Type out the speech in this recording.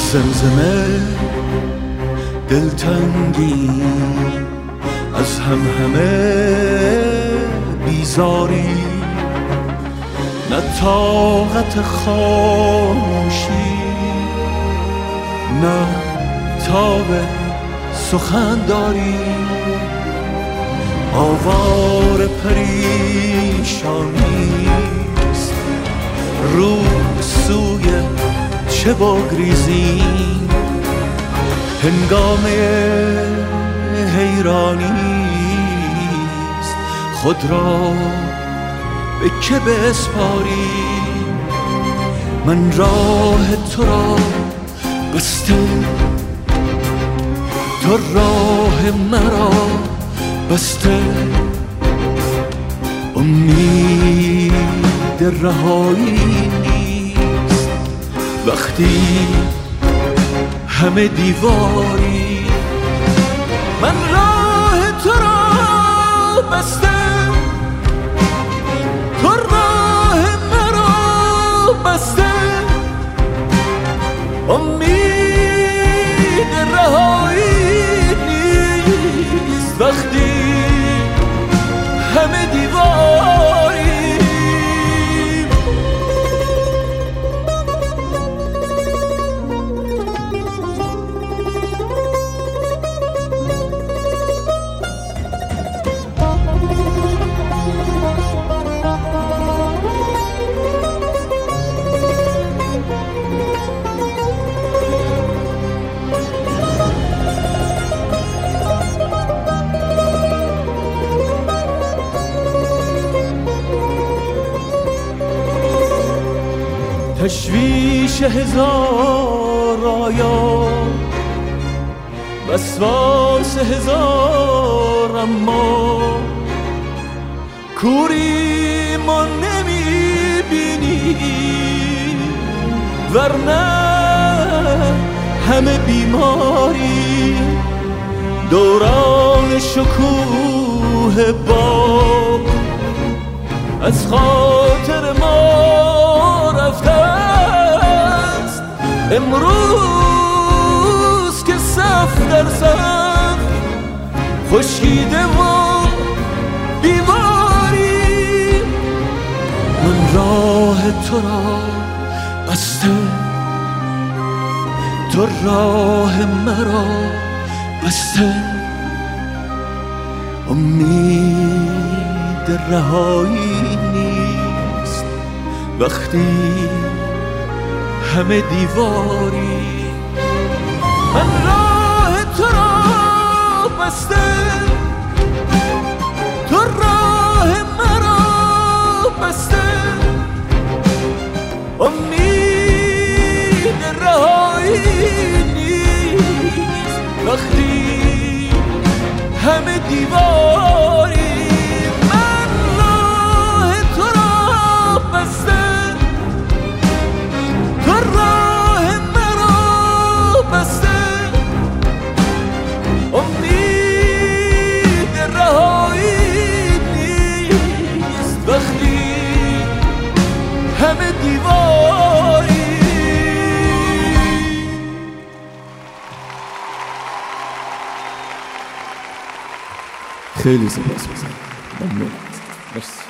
زمزمه دلتنگی از همه بیزاری، نه طاقت خاموشی نه تاب سخن داری. آوار پریشانیست رو سوی چه بگریزیم، هنگامه حیرانیست خود را به که بسپاری. من راه تو را بسته، تو راه مرا بسته، امید رهایی نیست وقتی همه دیواری. من راه تو را بسته، تو راه مرا بسته، امید رهایی نیست وقتی همه دیواری. تشویش هزار آیا، وسواس هزار اما، کوری ما نمیبینی ورنه همه بیماری. دوران شکوه باغ از خاطر ما رفته است، امروز که صف در صف خشکیده و بیماری. من راه تو را بسته، تو راه مرا بسته، امید رهایی نیست وقتی همه دیواری. من راه تو را بسته، تو راه مرا بسته، امید رهایی نیست وقتی همه دیواری. من راه تو را بسته، تو راه مرا بسته، امید رهایی نیست وقتی همه دیواری. خیلی سپاسگزارم. ممنون. مرسی.